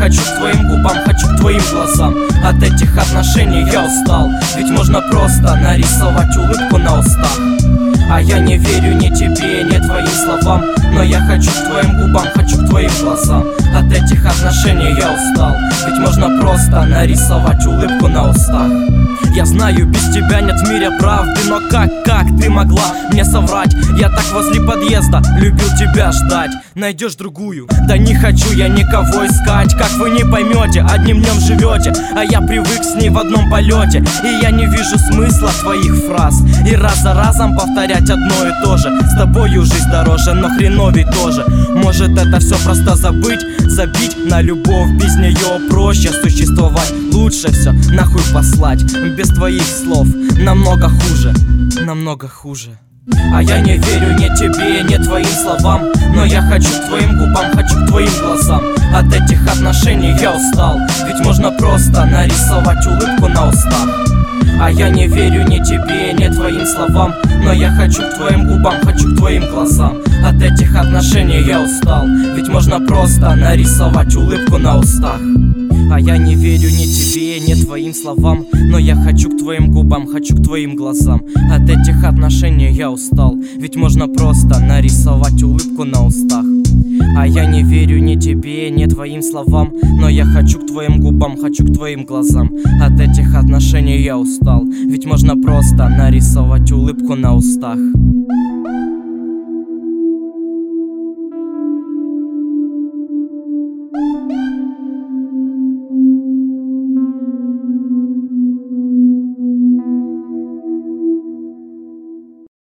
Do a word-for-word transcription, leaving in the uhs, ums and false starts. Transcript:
хочу к твоим губам, хочу к твоим глазам. От этих отношений я устал, ведь можно просто нарисовать улыбку на устах. А я не верю ни тебе, ни твоим словам, но я хочу к твоим губам, хочу к твоим глазам. От этих отношений я устал, ведь можно просто нарисовать улыбку на устах. Я знаю, без тебя нет в мире правды, но как, как ты могла мне соврать? Я так возле подъезда любил тебя ждать. Найдешь другую? Да не хочу я никого искать. Как вы не поймете, одним днем живете, а я привык с ней в одном полете. И я не вижу смысла твоих фраз и раз за разом повторять одно и то же. С тобою жизнь дороже, но хреновей тоже. Может это все просто забыть, забить на любовь. Без нее проще существовать, лучше все нахуй послать. Без твоих слов намного хуже, намного хуже. А я не верю ни тебе, ни твоим словам, но я хочу к твоим губам, хочу к твоим глазам. От этих отношений я устал, ведь можно просто нарисовать улыбку на устах. А я не верю ни тебе, ни твоим словам, но я хочу к твоим губам, хочу к твоим глазам. От этих отношений я устал, ведь можно просто нарисовать улыбку на устах. А я не верю ни тебе, ни твоим словам, но я хочу к твоим губам, хочу к твоим глазам. От этих отношений я устал, ведь можно просто нарисовать улыбку на устах. А я не верю ни тебе, ни твоим словам, но я хочу к твоим губам, хочу к твоим глазам. От этих отношений я устал, ведь можно просто нарисовать улыбку на устах.